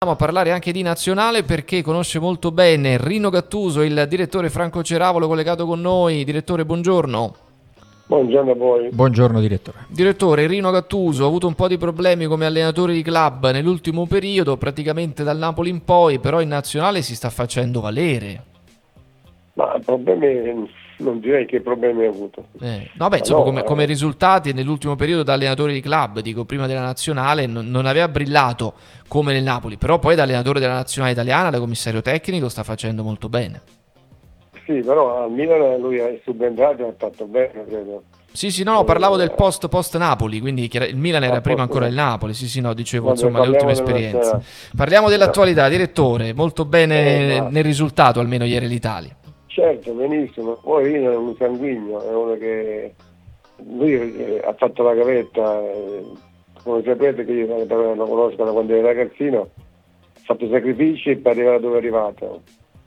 A parlare anche di nazionale perché conosce molto bene Rino Gattuso, il direttore Franco Ceravolo collegato con noi. Direttore, buongiorno. Buongiorno a voi. Buongiorno direttore. Direttore, Rino Gattuso ha avuto un po' di problemi come allenatore di club nell'ultimo periodo, praticamente dal Napoli in poi, però in nazionale si sta facendo valere. Ma problemi, non direi che problemi ha avuto. No, beh, Ma insomma, no, come risultati nell'ultimo periodo da allenatore di club, dico prima della nazionale, non aveva brillato come nel Napoli, però poi da allenatore della nazionale italiana, da commissario tecnico, sta facendo molto bene. sì, però al Milan lui è subentrato e ha fatto bene, credo. Sì, no, parlavo del post Napoli, quindi il Milan era prima ancora il Posto, Napoli, sì, no, dicevo, vabbè, insomma, le ultime parliamo della esperienze. nazionale. Parliamo No. dell'attualità, direttore, molto bene Ma nel risultato, almeno ieri l'Italia. certo, benissimo. Poi Rino è un sanguigno, è uno che lui ha fatto la gavetta, come sapete che io lo conosco da quando ero ragazzino, ha fatto sacrifici per arrivare dove è arrivato.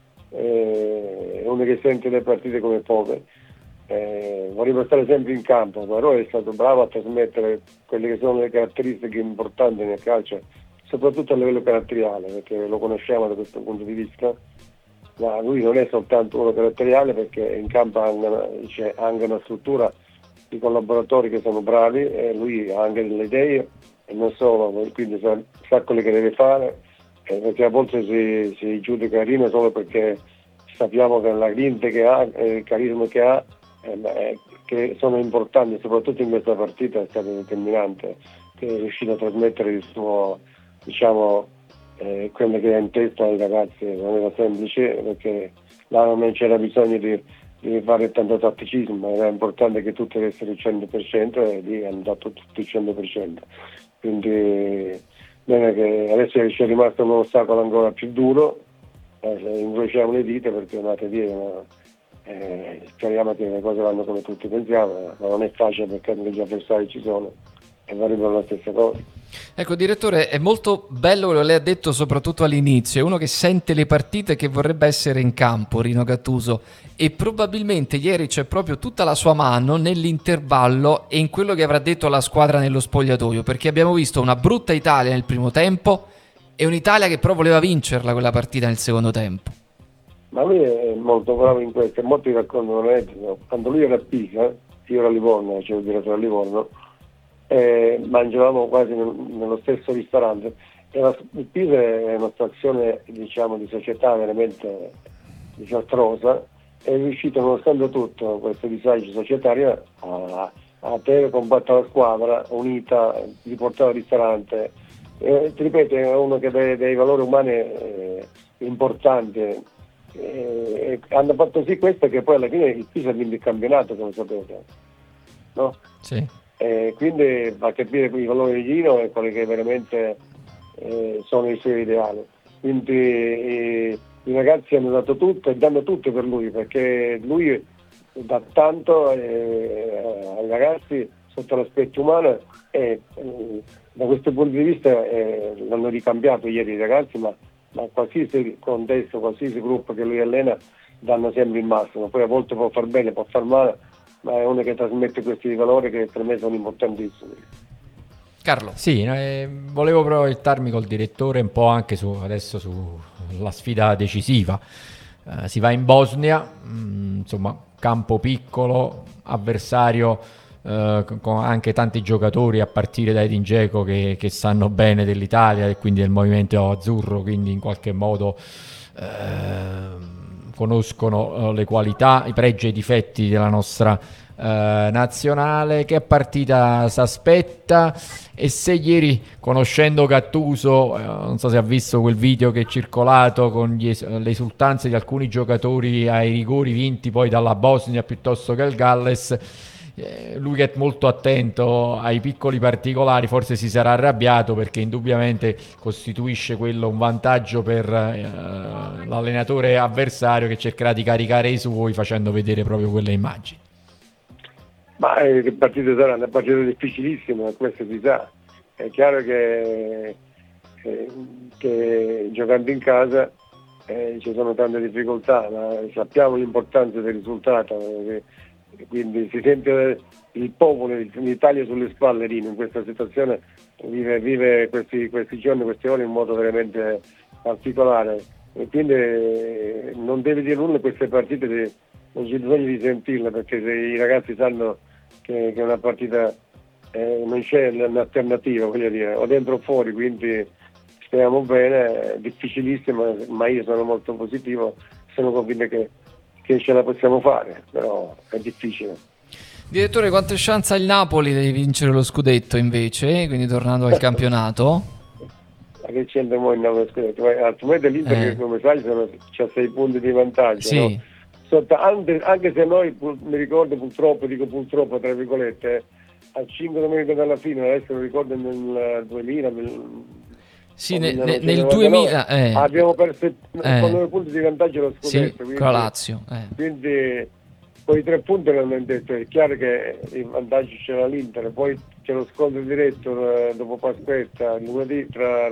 È uno che sente le partite come poche. Vorremmo stare sempre in campo, però è stato bravo a trasmettere quelle che sono le caratteristiche importanti nel calcio, soprattutto a livello caratteriale, perché lo conosciamo da questo punto di vista, ma lui non è soltanto uno caratteriale perché in campo c'è anche una struttura di collaboratori che sono bravi e lui ha anche delle idee e non solo, quindi sa quello che deve fare, perché a volte si giudica Rino solo perché sappiamo che la grinta che ha, il carisma che ha, che sono importanti, soprattutto in questa partita è stato determinante, che è riuscito a trasmettere il suo, diciamo, quello che ha in testa ai ragazzi. Non era semplice perché là non c'era bisogno di fare tanto tatticismo, era importante che tutti avessero il 100% e lì hanno dato tutti il 100%. Quindi bene che adesso ci è rimasto un ostacolo ancora più duro, incrociamo le dita perché è andata via, ma speriamo che le cose vanno come tutti pensiamo, ma non è facile perché anche gli avversari ci sono e vorrebbero la stessa cosa. Ecco, direttore, è molto bello quello che lei ha detto, soprattutto all'inizio. È uno che sente le partite e che vorrebbe essere in campo, Rino Gattuso. E probabilmente ieri c'è proprio tutta la sua mano nell'intervallo e in quello che avrà detto alla squadra nello spogliatoio, perché abbiamo visto una brutta Italia nel primo tempo e un'Italia che però voleva vincerla quella partita nel secondo tempo. Ma lui è molto bravo in questo, e molti raccontano un aneddoto. Quando lui era a Pisa, io ero a Livorno, c'era il direttore a Livorno, mangiavamo quasi nello stesso ristorante. Il Pisa è una stazione, diciamo, di società veramente disastrosa, è riuscito nonostante tutto questo disagio societario a tenere compatta la squadra, unita, di portare al ristorante. Ti ripeto, è uno che ha dei valori umani importanti. Hanno fatto sì questo che poi alla fine il Pisa ha vinto il campionato, come sapete, no? Sì. Quindi va a capire i valori di Gino e quelli che veramente sono i suoi ideali. Quindi i ragazzi hanno dato tutto e danno tutto per lui, perché lui dà tanto ai ragazzi sotto l'aspetto umano e da questo punto di vista l'hanno ricambiato ieri i ragazzi, ma qualsiasi contesto, qualsiasi gruppo che lui allena danno sempre il massimo. Poi a volte può far bene, può far male, ma è uno che trasmette questi valori che per me sono importantissimi. Carlo. Sì, volevo proiettarmi col direttore un po' anche adesso sulla sfida decisiva. Si va in Bosnia, insomma, campo piccolo, avversario con anche tanti giocatori a partire da Edin Dzeko che sanno bene dell'Italia e quindi del movimento azzurro, quindi in qualche modo conoscono le qualità, i pregi e i difetti della nostra nazionale. Che partita si aspetta? E se ieri, conoscendo Gattuso, non so se ha visto quel video che è circolato con le esultanze di alcuni giocatori ai rigori vinti poi dalla Bosnia piuttosto che al Galles, lui che è molto attento ai piccoli particolari forse si sarà arrabbiato, perché indubbiamente costituisce quello un vantaggio per l'allenatore avversario, che cercherà di caricare i suoi facendo vedere proprio quelle immagini. Ma che partite saranno? Una partita difficilissima, questo si sa. È chiaro che giocando in casa ci sono tante difficoltà, ma sappiamo l'importanza del risultato. quindi si sente il popolo, l'Italia sulle spalle in questa situazione, vive questi giorni, queste ore in modo veramente particolare, e quindi non deve dire nulla queste partite, non c'è bisogno di sentirle, perché se i ragazzi sanno che è una partita, non c'è un'alternativa, voglio dire, o dentro o fuori, quindi speriamo bene, è difficilissimo, ma io sono molto positivo, sono convinto che ce la possiamo fare, però è difficile. Direttore, quante chance ha il Napoli di vincere lo scudetto invece, quindi tornando al campionato? Ma che c'entra mo il Napoli scudetto? Altrimenti l'Inter, che come sai, c'ha 6 punti di vantaggio, sì. no? Anche se noi, mi ricordo purtroppo, dico purtroppo tra virgolette, a 5 domenica dalla fine, adesso mi ricordo nel 2000, sì, nel 2000 abbiamo perso con 9 punti di vantaggio lo scudetto, sì, con la Lazio, quindi poi 3 punti l'hanno detto. È chiaro che il vantaggio c'era l'Inter, poi c'è lo scontro diretto dopo Pasquetta il lunedì tra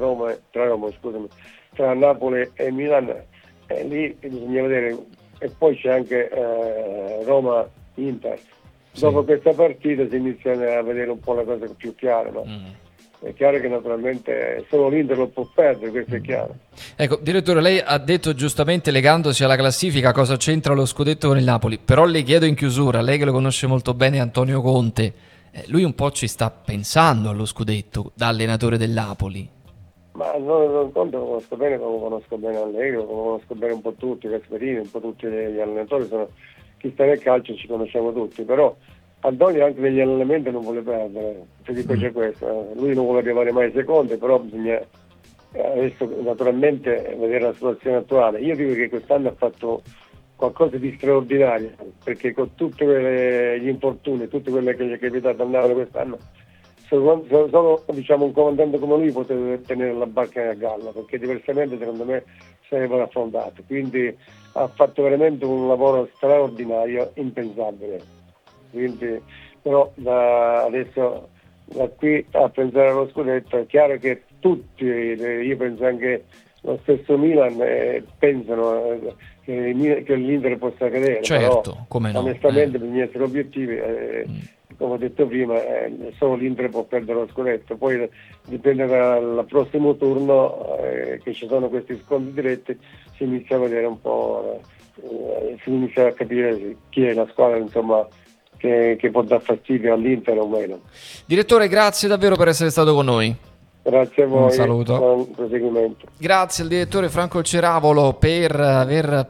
Napoli e Milan, e lì bisogna vedere, e poi c'è anche Roma-Inter. Dopo questa partita si iniziano a vedere un po' la cosa più chiara, no? È chiaro che naturalmente solo l'Inter lo può perdere, questo è chiaro. Ecco, direttore, lei ha detto giustamente, legandosi alla classifica, cosa c'entra lo scudetto con il Napoli, però le chiedo in chiusura, lei che lo conosce molto bene, Antonio Conte, lui un po' ci sta pensando allo scudetto da allenatore del Napoli. Ma non Conte lo conosco bene, come conosco bene Allegri, come conosco bene un po' tutti, Gasperini, un po' tutti gli allenatori, chi sta nel calcio ci conosciamo tutti, però Antonio anche negli allenamenti non vuole perdere, ti dico c'è questo, lui non vuole arrivare mai secondo, però bisogna adesso naturalmente vedere la situazione attuale. Io dico che quest'anno ha fatto qualcosa di straordinario, perché con tutti gli infortuni, tutte quelle che gli è capitato a Napoli quest'anno, solo diciamo un comandante come lui poteva tenere la barca a galla, perché diversamente secondo me sarebbero affondati, quindi ha fatto veramente un lavoro straordinario, impensabile. Quindi, però adesso da qui a pensare allo scudetto è chiaro che tutti, io penso anche lo stesso Milan, pensano che l'Inter possa cadere, certo, però come no, onestamente bisogna essere obiettivi, come ho detto prima, solo l'Inter può perdere lo scudetto, poi dipende dal prossimo turno, che ci sono questi scontri diretti, si inizia a vedere un po', si inizia a capire chi è la squadra, insomma, che può dar fastidio all'Inter o meno. Direttore, grazie davvero per essere stato con noi. Grazie a voi. Un saluto. Buon proseguimento. Grazie al direttore Franco Ceravolo per aver